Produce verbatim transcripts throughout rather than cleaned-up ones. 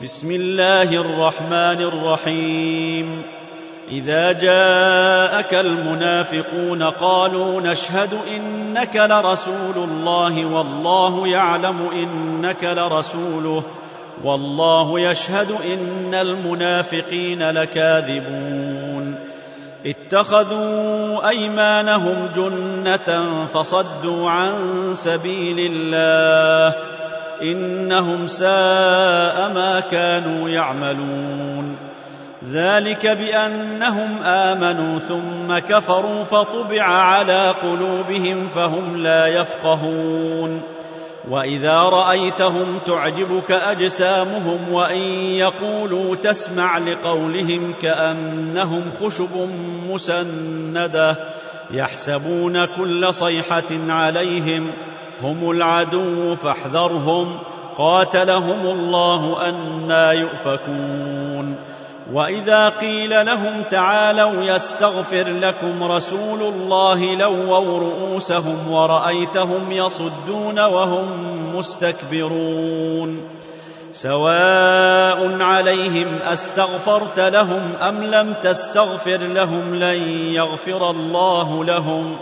بسم الله الرحمن الرحيم إذا جاءك المنافقون قالوا نشهد إنك لرسول الله والله يعلم إنك لرسوله والله يشهد إن المنافقين لكاذبون اتخذوا أيمانهم جنة فصدوا عن سبيل الله إنهم ساء ما كانوا يعملون ذلك بأنهم آمنوا ثم كفروا فطبع على قلوبهم فهم لا يفقهون وإذا رأيتهم تعجبك أجسامهم وإن يقولوا تسمع لقولهم كأنهم خشب مسندة يحسبون كل صيحة عليهم هم العدو فاحذرهم قاتلهم الله أنى يؤفكون وإذا قيل لهم تعالوا يستغفر لكم رسول الله لووا رؤوسهم ورأيتهم يصدون وهم مستكبرون سواء عليهم أستغفرت لهم أم لم تستغفر لهم لن يغفر الله لهم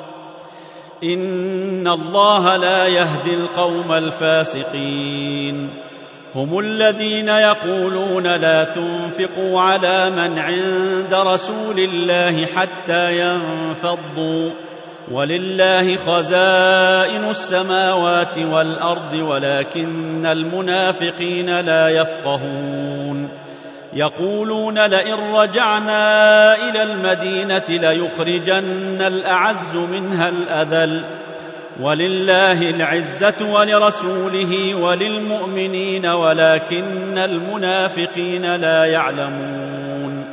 إن الله لا يهدي القوم الفاسقين هم الذين يقولون لا تنفقوا على من عند رسول الله حتى ينفضوا ولله خزائن السماوات والأرض ولكن المنافقين لا يفقهون يقولون لئن رجعنا إلى المدينة ليخرجن الأعز منها الأذل ولله العزة ولرسوله وللمؤمنين ولكن المنافقين لا يعلمون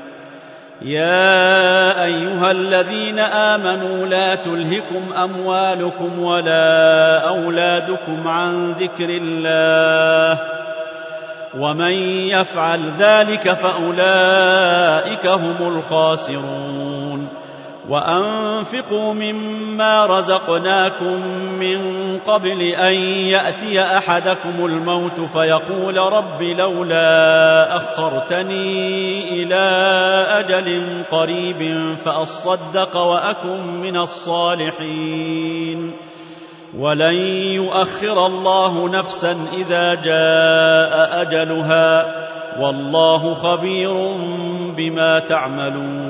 يا أيها الذين آمنوا لا تلهكم أموالكم ولا أولادكم عن ذكر الله ومن يفعل ذلك فأولئك هم الخاسرون وأنفقوا مما رزقناكم من قبل أن يأتي أحدكم الموت فيقول رب لولا أخرتني إلى أجل قريب فأصدق وأكن من الصالحين ولن يؤخر الله نفسا إذا جاء أجلها والله خبير بما تعملون